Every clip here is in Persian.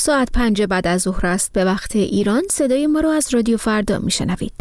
ساعت 5 بعد از ظهر است به وقت ایران. صدای ما را از رادیو فردا میشنوید.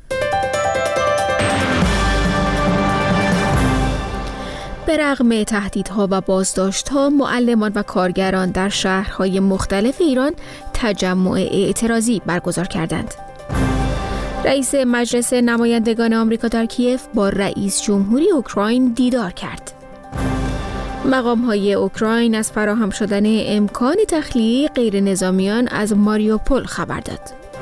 به رغم تهدیدها و بازداشت‌ها، معلمان و کارگران در شهرهای مختلف ایران تجمع اعتراضی برگزار کردند. رئیس مجلس نمایندگان آمریکا در کیف با رئیس جمهوری اوکراین دیدار کرد. مقام‌های اوکراین از فراهم شدن امکان تخلیه غیر نظامیان از ماریوپول خبر داد.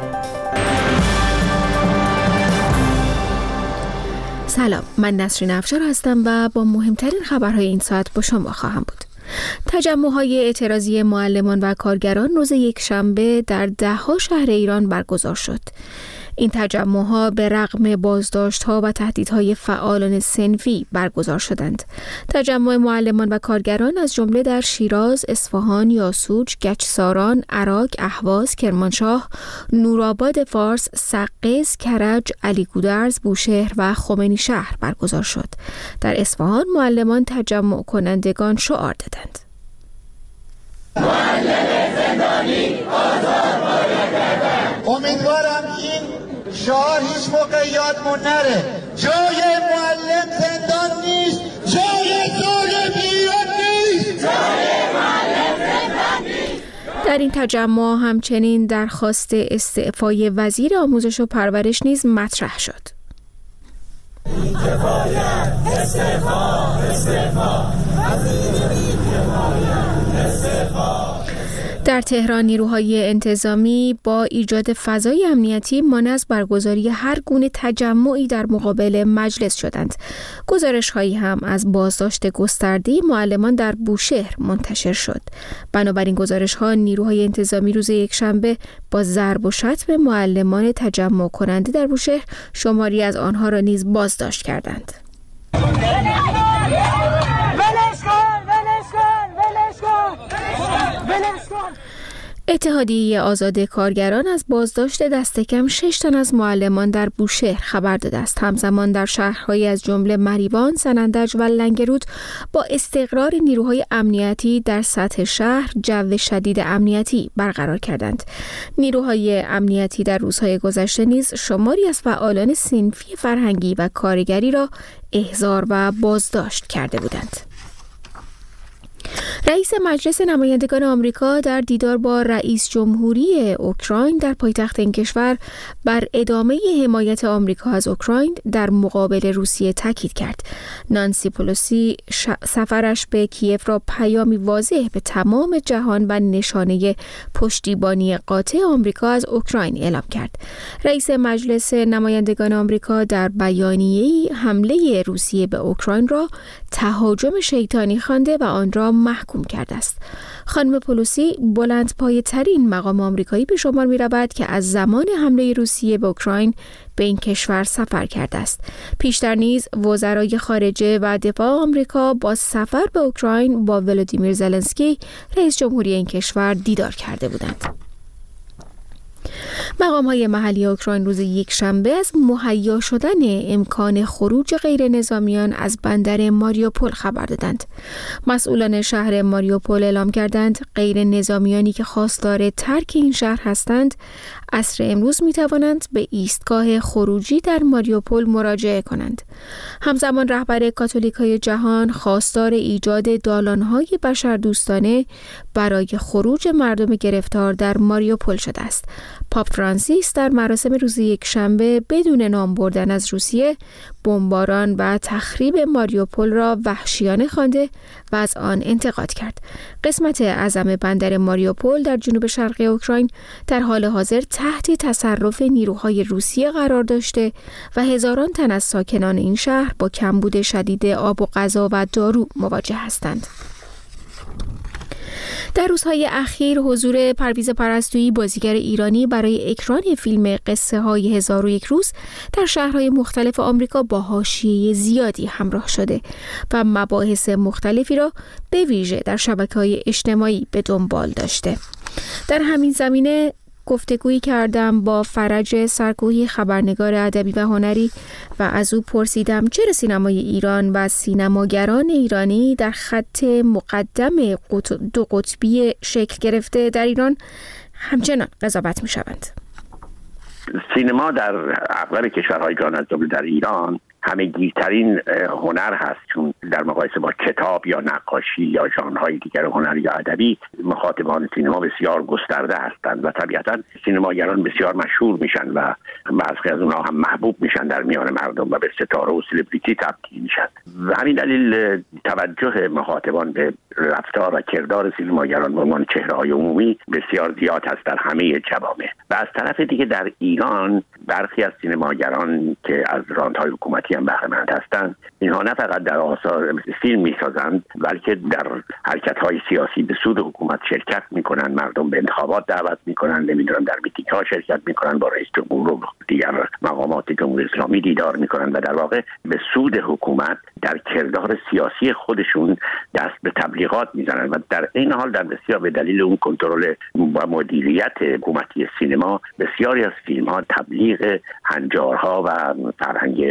سلام، من نسرین افشار هستم و با مهمترین خبرهای این ساعت با شما خواهم بود. تجمع‌های اعتراضی معلمان و کارگران روز یکشنبه در ده‌ها شهر ایران برگزار شد. این تجمع‌ها به رغم بازداشت‌ها و تهدیدهای فعالان صنفی برگزار شدند. تجمع معلمان و کارگران از جمله در شیراز، اصفهان، یاسوج، گچساران، عراق، اهواز، کرمانشاه، نورآباد فارس، سقز، کرج، علیگودرز، بوشهر و خمینی شهر برگزار شد. در اصفهان معلمان تجمع کنندگان شعار دادند: معلم زندانی آزاد باید گردد. امیدوارم این شعار هیچ موقع یادمون نره. جای معلم زندان نیست، جای ظلم ایران نیست، جای معلم زندان نیست. در این تجمع همچنین درخواست استعفای وزیر آموزش و پرورش نیز مطرح شد. در تهران نیروهای انتظامی با ایجاد فضای امنیتی مانع از برگزاری هر گونه تجمعی در مقابل مجلس شدند. گزارش‌هایی هم از بازداشت گسترده معلمان در بوشهر منتشر شد. بنابراین گزارش‌ها نیروهای انتظامی روز یکشنبه با ضرب و شتم معلمان تجمع کننده در بوشهر شماری از آنها را نیز بازداشت کردند. اتحادیه آزاد کارگران از بازداشت دست کم 6 تن از معلمان در بوشهر خبر داده است. همزمان در شهرهایی از جمله مریوان، سنندج و لنگرود با استقرار نیروهای امنیتی در سطح شهر جو شدید امنیتی برقرار کردند. نیروهای امنیتی در روزهای گذشته نیز شماری از فعالان صنفی فرهنگی و کارگری را احضار و بازداشت کرده بودند. رئیس مجلس نمایندگان آمریکا در دیدار با رئیس جمهوری اوکراین در پایتخت این کشور بر ادامه حمایت آمریکا از اوکراین در مقابل روسیه تاکید کرد. نانسی پلوسی سفرش به کیف را پیامی واضح به تمام جهان و نشانه پشتیبانی قاطع آمریکا از اوکراین اعلام کرد. رئیس مجلس نمایندگان آمریکا در بیانیه‌ای حمله روسیه به اوکراین را تهاجم شیطانی خوانده و آن را محکوم کرده است. خانم پلوسی بلندپایه‌ترین مقام آمریکایی به شمار می‌رود که از زمان حمله روسیه به اوکراین به این کشور سفر کرده است. پیشتر نیز وزرای خارجه و دفاع آمریکا با سفر به اوکراین با ولادیمیر زلنسکی رئیس جمهوری این کشور دیدار کرده بودند. مقام‌های محلی اوکراین روز یکشنبه از مهیا شدن امکان خروج غیر نظامیان از بندر ماریوپول خبر دادند. مسئولان شهر ماریوپول اعلام کردند غیر نظامیانی که خواستار ترک این شهر هستند عصر امروز می توانند به ایستگاه خروجی در ماریوپول مراجعه کنند. همزمان رهبر کاتولیکای جهان خواستار ایجاد دالان‌های بشردوستانه برای خروج مردم گرفتار در ماریوپول شده است. پاپ فرانسیس در مراسم روز یکشنبه بدون نام بردن از روسیه بمباران و تخریب ماریوپول را وحشیانه خوانده و از آن انتقاد کرد. قسمت اعظم بندر ماریوپول در جنوب شرقی اوکراین در حال حاضر تحت تصرف نیروهای روسیه قرار داشته و هزاران تن از ساکنان این شهر با کمبود شدید آب و غذا و دارو مواجه هستند. در روزهای اخیر حضور پرویز پرستویی بازیگر ایرانی برای اکران فیلم قصه های 1001 روز در شهرهای مختلف آمریکا با حاشیه زیادی همراه شده و مباحث مختلفی را به ویژه در شبکه‌های اجتماعی به دنبال داشته. در همین زمینه گفتگویی کردم با فرج سرکوهی، خبرنگار ادبی و هنری، و از او پرسیدم چرا سینمای ایران و سینماگران ایرانی در خط مقدم دو قطبی شکل گرفته در ایران همچنان قضاوت می‌شوند. سینما در اغلب کشورهای جهان از جمله در ایران همه‌گیرترین هنر هست، چون در مقایسه با کتاب یا نقاشی یا ژانرهای دیگر هنری یا ادبی مخاطبان سینما بسیار گسترده هستند و طبیعتاً سینماگران بسیار مشهور میشن و بعضی از اونها هم محبوب میشن در میان مردم و به ستاره و سلبریتی تبدیل میشن. و همین دلیل توجه مخاطبان به رفتار و کردار سینماگران به عنوان چهره‌های عمومی بسیار زیاد هست در همه جوامع. و از طرف دیگه در ایران برخی از سینماگران که از راندهای حکومتی هم بهره مند هستند، اینها نه فقط در آثار فیلم میسازند بلکه در حرکت‌های سیاسی به سود حکومت شرکت میکنن، مردم به انتخابات دعوت میکنن، نمیدونم در میتینگ‌ها شرکت میکنن، با رئیس جمهور و دیگر مقامات جمهوری اسلامی دیدار میکنن و در واقع به سود حکومت در کردار سیاسی خودشون دست به تبلیغات میزنن و در این حال در بسیار به دلیل اون کنترل و مدیریت حکومتی سینما بسیاری از فیلم‌ها تبلیغ هنجارها و فرهنگ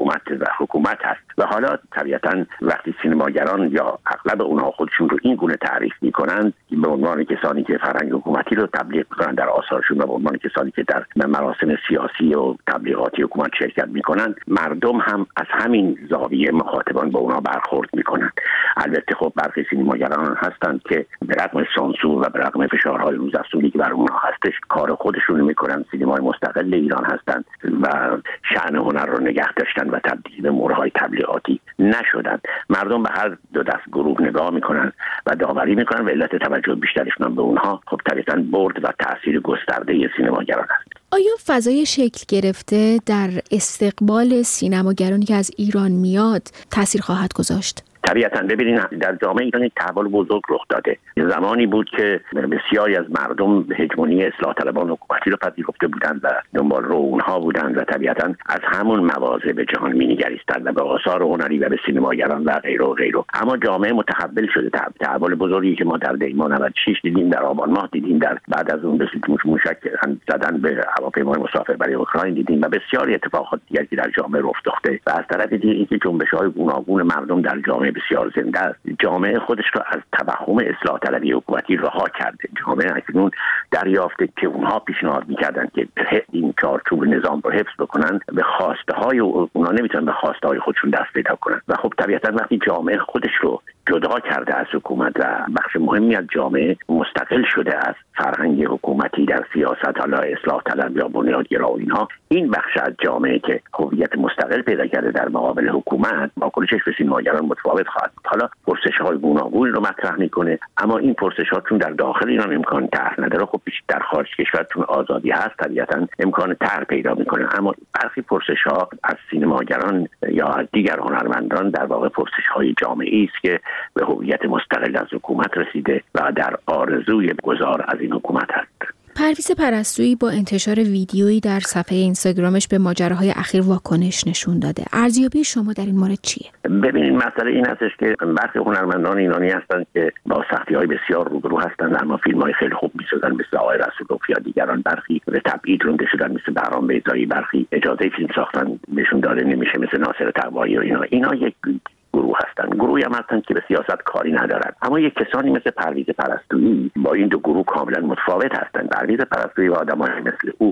حکومت هست. و حالا طبیعتاً وقتی سینماگران یا اغلب اونها خودشون رو این گونه تعریف میکنن به عنوان کسانی که فرهنگ حکومتی رو تبلیغ میکنن در آثارشون و به عنوان کسانی که در مراسم سیاسی و تبلیغاتی حکومت شرکت میکنن، مردم هم از همین زاویه مخاطبان با اونها برخورد میکنن. البته خب برخی سینماگران هستند که به رغم سانسور و به رغم فشارهای روزافزونی که بر اونها هستش کار خودشون میکنن، سینمای مستقل ایران هستند و شأن هنر رو نگه داشتن و تبدیل به مورهای تبلیغاتی نشدن. مردم به هر دو دست گروه نگاه میکنن و داوری میکنن و علت توجه بیشترشون به اونها خب طبیعتاً برد و تأثیر گسترده سینماگران است. آیا فضای شکل گرفته در استقبال سینماگرانی که از ایران میاد تأثیر خواهد گذاشت؟ طبیعتاً ببینید در جامعه ایران یک تحول بزرگ رخ داده. زمانی بود که بسیاری از مردم هژمونی اصلاح طلبان حکومتی رو پذیرفته بودند و دنبال رو اونها بودند و طبیعتاً از همون مواضع به جهان می‌نگریستند و به آثار هنری و به سینماگران و غیره و غیره. اما جامعه متحول شده. تحول بزرگی که ما در دیماه 96 دیدیم، در آبان ماه دیدیم، در بعد از اون موشک زدن به هواپیمای مسافربری اوکراین دیدیم و بسیاری اتفاقات دیگری که در جامعه رخ داده. و از طرف دیگه اینکه جنبش‌های گوناگون مردم در جامعه بسیار زنده است. جامعه خودش رو از توهم اصلاح طلبی حکومتی رها کرده. جامعه اکنون دریافته که اونها پیشنهاد می‌کردند که این چارچوب نظام رو حفظ بکنن، به خواسته‌های اونها نمیتونن به خواسته‌های خودشون دست پیدا کنن. و خب طبیعتاً وقتی جامعه خودش رو جدا کرده از حکومت و بخش مهمی از جامعه مستقل شده از فرهنگ حکومتی در سیاست، حالا اصلاح طلب یا بنیادگرا و اینها، این بخش از جامعه که هویت مستقل پیدا کرده در مقابل حکومت، واکنشش به سینماگران متفاوت خواهد. حالا پرسش‌های گوناگون رو مطرح می‌کنه، اما این پرسش‌ها چون در داخل ایران امکان طرح نداره، خب در خارج کشور چون آزادی هست طبیعتاً امکان طرح پیدا می‌کنه. اما برخی پرسش‌ها از سینماگران یا از دیگر هنرمندان در واقع پرسش‌های جامعه‌ای است که به هویت مستقل از حکومت رسیده و در آرزوی گذار از این حکومت هست. پرویز پرستویی با انتشار ویدیویی در صفحه اینستاگرامش به ماجراهای اخیر واکنش نشون داده. ارزیابی شما در این مورد چیه؟ ببینید مسئله این هستش که برخی هنرمندان ایرانی هستند که با سختی‌های بسیار روبرو هستند، اما فیلم‌های خیلی خوب می‌سازن، مثل آقای رسولوف یا دیگران. برخی به تبعید رونده شدن مثل بهرام بیضایی، برخی اجازه فیلم ساختن بهشون داده نمیشه مثل ناصر تقوایی و اینا یک گروه هستند. گروهی هم هستند که به سیاست کاری ندارند. اما یک کسانی مثل پرویز پرستویی با این دو گروه کاملا متفاوت هستند. پرویز پرستویی و آدمایی مثل او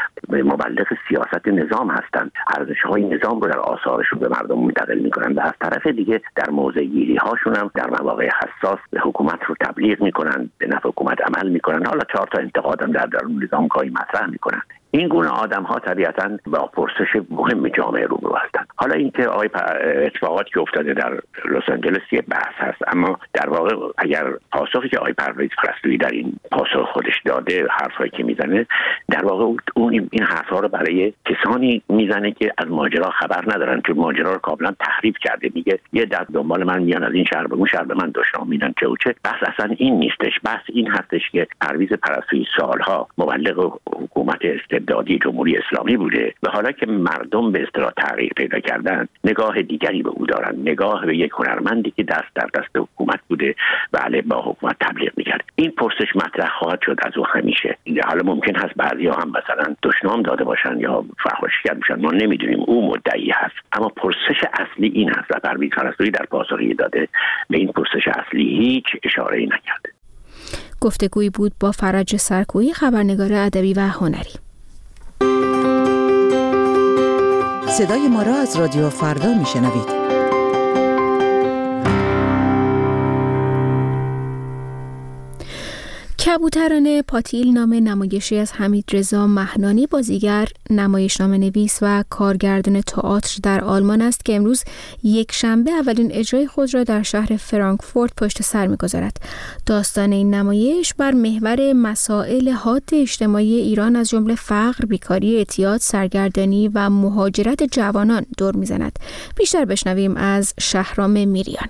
مبلغ سیاست نظام هستند. ارزش‌های نظام رو در آثارشون به مردم منتقل می‌کنند و از طرف دیگه در موضع‌گیری هاشون هم در مواقع حساس به حکومت رو تبلیغ می‌کنند، به نفع حکومت عمل می‌کنند. حالا 4 تا انتقاد هم در درون نظام کاری مطرح می‌کنند. این گونه آدم‌ها طبیعتاً با پرسش مهم جامعه روبرو هستند. حالا اینکه اتفاقاتی که افتاده در لس آنجلس یه بحث هست، اما در واقع اگر پاسخی که آقای پرویز پرستویی در این پاسخ خودش داده، حرفایی که میزنه، در واقع اون این حرفا رو برای کسانی میزنه که از ماجرا خبر ندارن، که ماجرا رو کاملا تحریف کرده. میگه یه دست دنبال من میان از این شهر به اون شهر به من دشنام میدن چه و چه. بحث اصلا این نیستش. بحث این هستش که پرویز پرستویی سالها مبلغ حکومت استبدادی جمهوری اسلامی بوده و حالا که مردم به اصطلاح تغییر پیدا کردن نگاه دیگری به او دارن، نگاه به یک هنرمندی که دست در دست حکومت بوده و علیه با حکومت تبلیغ میکرد. این پرسش مطرح خواهد شد از او همیشه. حالا ممکن هست بعضیا هم مثلا دشنام داده باشن یا فحاشیگر باشن، ما نمیدونیم، او مدعی هست، اما پرسش اصلی این هست و پرویز پرستویی در پاسخی داده به این پرسش اصلی هیچ اشاره‌ای نکرده. گفتگویی بود با فرج سرکویی، خبرنگار ادبی و هنری. صدای ما را از رادیو فردا میشنوید. کبوتران پاتیل نام نمایشی از حمیدرضا مهنانی، بازیگر، نمایشنامه نویس و کارگردان تئاتر در آلمان است که امروز یک شنبه اولین اجرای خود را در شهر فرانکفورت پشت سر می‌گذارد. داستان این نمایش بر محور مسائل حاد اجتماعی ایران از جمله فقر، بیکاری، اعتیاد، سرگردانی و مهاجرت جوانان دور می‌زند. بیشتر بشنویم از شهرام میریان.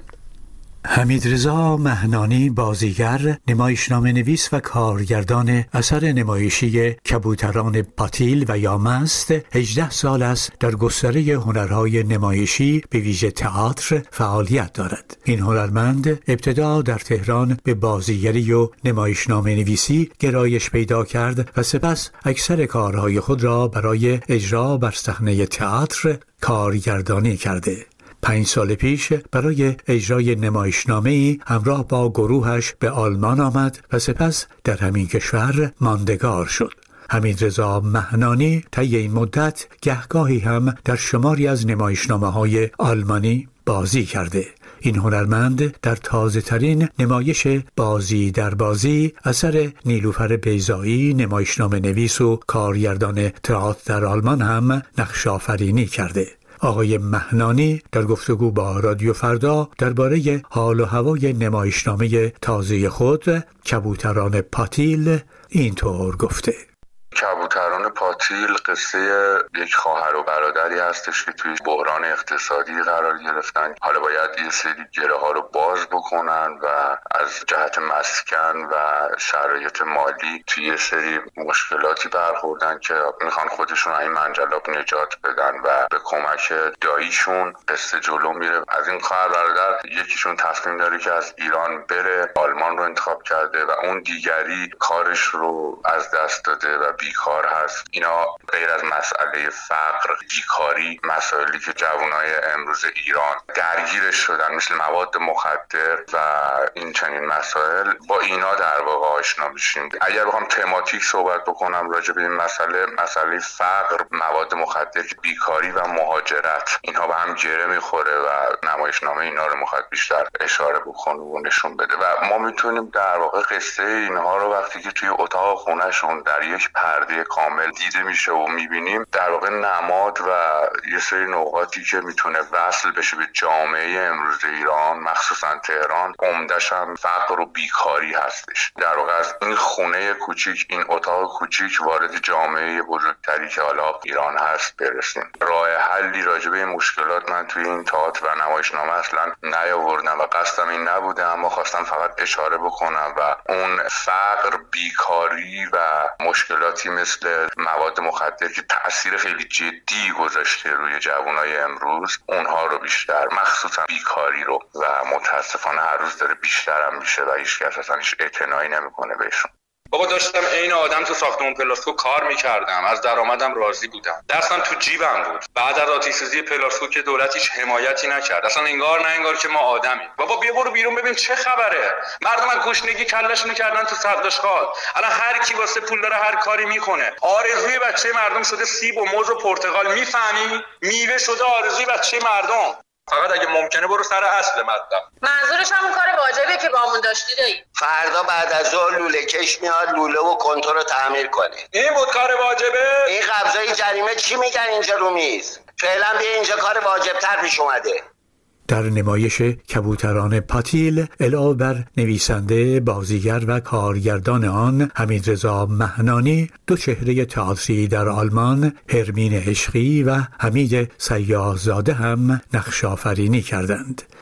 حمیدرضا مهنانی، بازیگر، نمایشنامه نویس و کارگردان اثر نمایشی کبوتران پاتیل و یامست 18 سال است در گستره هنرهای نمایشی به ویژه تئاتر فعالیت دارد. این هنرمند ابتدا در تهران به بازیگری و نمایشنامه نویسی گرایش پیدا کرد و سپس اکثر کارهای خود را برای اجرا بر صحنه تئاتر کارگردانی کرده. 5 سال پیش برای اجرای نمایشنامه‌ای همراه با گروهش به آلمان آمد و سپس در همین کشور ماندگار شد. حمیدرضا مهنانی طی این مدت گهگاهی هم در شماری از نمایشنامه‌های آلمانی بازی کرده. این هنرمند در تازه‌ترین نمایش بازی در بازی اثر نیلوفر بیضایی، نمایشنامه نویس و کارگردان تئاتر در آلمان هم نقش آفرینی کرده. آقای مهنانی در گفتگو با رادیو فردا درباره حال و هوای نمایشنامه تازه خود کبوتران پاتیل اینطور گفته: کبوتران پاتیل قصه یک خواهر و برادری هستش که توی بحران اقتصادی قرار گرفتن. حالا باید یه سری گره ها رو باز بکنن و از جهت مسکن و شرایط مالی توی یه سری مشکلاتی برخوردن که میخوان خودشون این منجلاب نجات بدن و به کمک داییشون قصه جلو میره. از این خواهر برادر یکیشون تصمیم داره که از ایران بره، آلمان رو انتخاب کرده و اون دیگری کارش رو از دست داده و بیکار هست. اینا غیر از مسئله فقر، بیکاری، مسائلی که جوانای امروز ایران درگیرش شدن مثل مواد مخدر و این چنین مسائل، با اینا در واقع آشنا میشیم. اگر بخوام تماتیک صحبت بکنم راجع به این مسئله فقر، مواد مخدر، بیکاری و مهاجرت، اینها به هم گره میخوره و نمایشنامه اینا رو میخواد بیشتر اشاره بکنه و نشون بده و ما میتونیم در واقع قصه اینها رو وقتی که توی اتاق خونهشون در یک پرده کامل دیده میشه و میبینیم، در واقع نماد و یه سری نقاطی که میتونه وصل بشه به جامعه امروز ایران، مخصوصا تهران، عمدش هم فقر و بیکاری هستش. در واقع از این خونه کوچیک، این اتاق کوچیک وارد جامعه بزرگتری که حالا ایران هست برسیم. راه حلی راجع به این مشکلات من توی این تئاتر و نمایشنامه اصلا نیاوردم و قصدم این نبوده، اما خواستم فقط اشاره بکنم و اون فقر، بیکاری و مشکلاتی مثل مواد مخدر که تأثیر خیلی جدی گذاشته روی جوانای امروز، اونها رو بیشتر، مخصوصا بیکاری رو، و متاسفانه هر روز داره بیشتر هم میشه و هیچ کس اصلا هیچ اعتنایی نمیکنه بهشون. بابا داشتم عین آدم تو ساختمون پلاسکو کار میکردم، از درآمدم راضی بودم، دستم تو جیبم بود. بعد از آتش‌سوزی پلاسکو که دولت هیچ حمایتی نکرد، اصلا انگار که ما آدمیم. بابا بیا برو بیرون ببین چه خبره. مردم از گشنگی کلش میکردن تو صداشخال، الان هر کی واسه پول داره هر کاری میکنه. آرزوی بچه مردم شده سیب و موز و پرتقال، میفهمی؟ میوه شده آرزوی بچه مردم. فقط اگه ممکنه برو سر اصل مطلب. منظورش همون کار واجبه که بامون داشتی دایی. فردا بعد از ظهر لوله کش میاد لوله و کنتور رو تعمیر کنه. این بود کار واجبه؟ این قبضای جریمه چی میگن اینجا رو میز؟ فعلا بیا اینجا کار واجبتر پیش اومده. در نمایش کبوتران پاتیل علاوه بر نویسنده، بازیگر و کارگردان آن حمیدرضا مهنانی، 2 چهره تئاتری در آلمان، هرمین عشقی و حمید سیاح‌زاده هم نقش آفرینی کردند.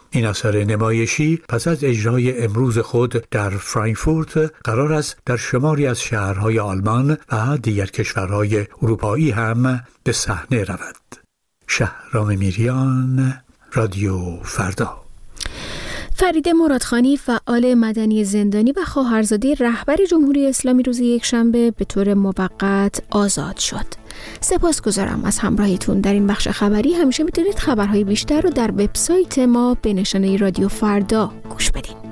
این اثر نمایشی پس از اجرای امروز خود در فرانکفورت قرار است در شماری از شهرهای آلمان و دیگر کشورهای اروپایی هم به صحنه رود. شهرام میریان، رادیو فردا. فرید مرادخانی، فعال مدنی زندانی و خواهرزاده رهبر جمهوری اسلامی، روز یکشنبه به طور موقت آزاد شد. سپاسگزارم از همراهیتون در این بخش خبری. همیشه میتونید خبرهای بیشتر رو در وبسایت ما به نشانه رادیو فردا گوش بدین.